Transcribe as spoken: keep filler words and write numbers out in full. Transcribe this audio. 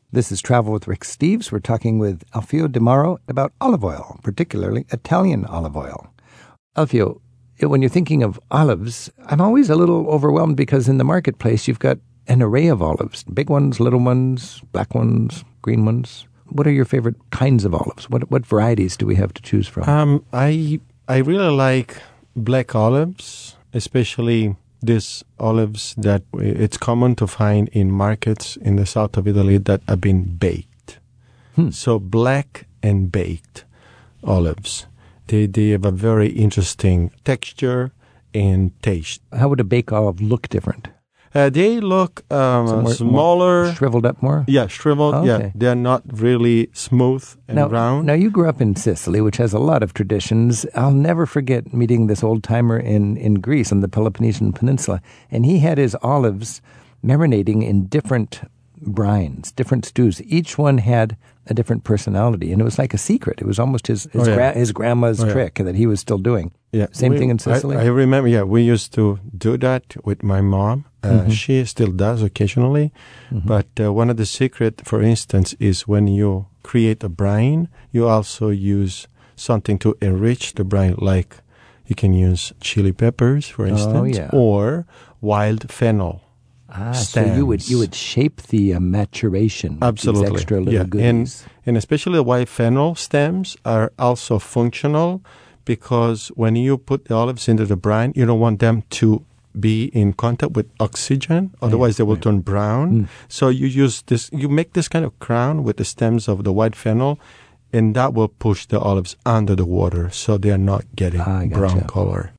This is Travel with Rick Steves. We're talking with Alfio De Mauro about olive oil, particularly Italian olive oil. Alfio, when you're thinking of olives, I'm always a little overwhelmed because in the marketplace you've got an array of olives, big ones, little ones, black ones, green ones. What are your favorite kinds of olives? What what varieties do we have to choose from? Um, I I really like black olives, especially these olives that it's common to find in markets in the south of Italy that have been baked. Hmm. So black and baked olives. They they have a very interesting texture and taste. How would a baked olive look different? Uh, they look um, so more, smaller. More shriveled up more? Yeah, shriveled. Oh, okay. Yeah, they're not really smooth and now, round. Now, you grew up in Sicily, which has a lot of traditions. I'll never forget meeting this old-timer in, in Greece on the Peloponnesian Peninsula, and he had his olives marinating in different brines, different stews. Each one had a different personality, and it was like a secret. It was almost his his, oh, yeah. gra- his grandma's oh, trick yeah. that he was still doing. Yeah, Same we, thing in Sicily? I, I remember, yeah, we used to do that with my mom. Uh, mm-hmm. She still does occasionally. Mm-hmm. But uh, one of the secret, for instance, is when you create a brine, you also use something to enrich the brine, like you can use chili peppers, for instance, oh, yeah. or wild fennel. Ah, stems. So you would you would shape the uh, maturation with Absolutely. these extra little yeah. goodies. And, and especially the white fennel stems are also functional because when you put the olives into the brine, you don't want them to be in contact with oxygen, otherwise they will right. turn brown. Mm. So you use this, you make this kind of crown with the stems of the white fennel, and that will push the olives under the water so they are not getting ah, brown gotcha. color.